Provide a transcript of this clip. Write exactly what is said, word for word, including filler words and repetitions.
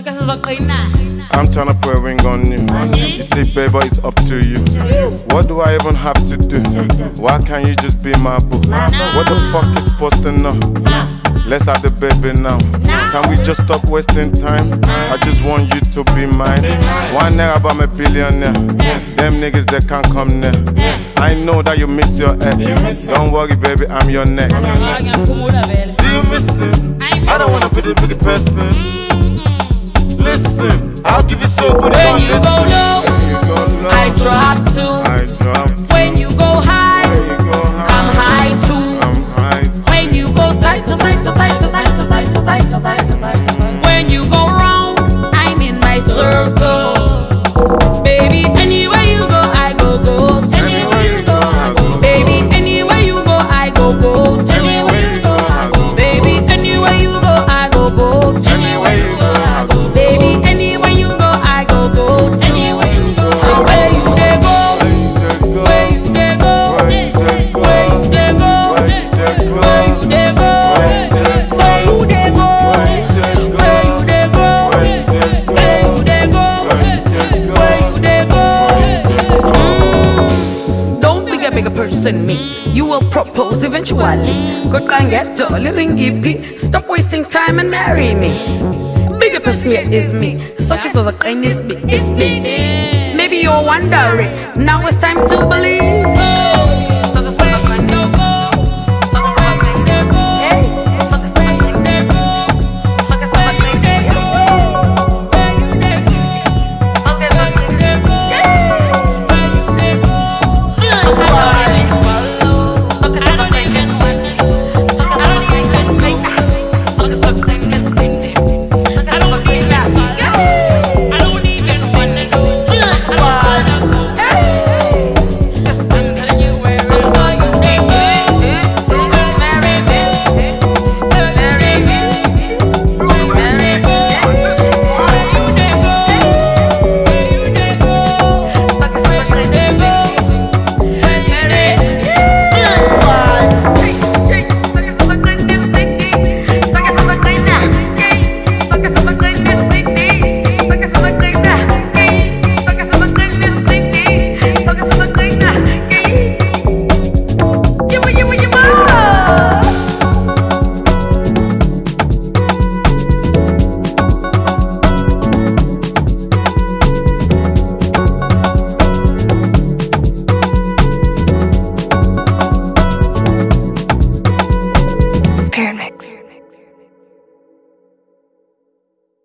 I'm trying to put a ring on you. You see, baby, it's up to you. What do I even have to do? Why can't you just be my boo? What the fuck is supposed to know? Let's have the baby now. Can we just stop wasting time? I just want you to be mine. One nigga about me billionaire. Them niggas that can't come near. I know that you miss your ex. Don't worry, baby, I'm your next. Do you miss him? I don't wanna be the big person. Listen, I'll give you so good. When you go low, I drop too. When you go high, I'm high too. When you go side to side to side to side to side to side to side to side. When you go round, I'm in my circle. Baby, anywhere you go, I go go. Anywhere you go, I go. Baby, anywhere you go, I go go. Anywhere you go, I go. Baby, anywhere you go, I go go. Anywhere you go, I go. Baby, anywhere you go, I go go. Anywhere you go, where you dey go, where you dey go, where you dey go, where you dey go, where you dey go, where you dey go, where you dey go, where you dey go. Mm. Don't be a bigger person me. You will propose eventually. Good can get dolly ringy. Stop wasting time and marry me. Bigger person here is me. So kiss us a kindness, it's me. Maybe you're wondering. Now it's time to believe.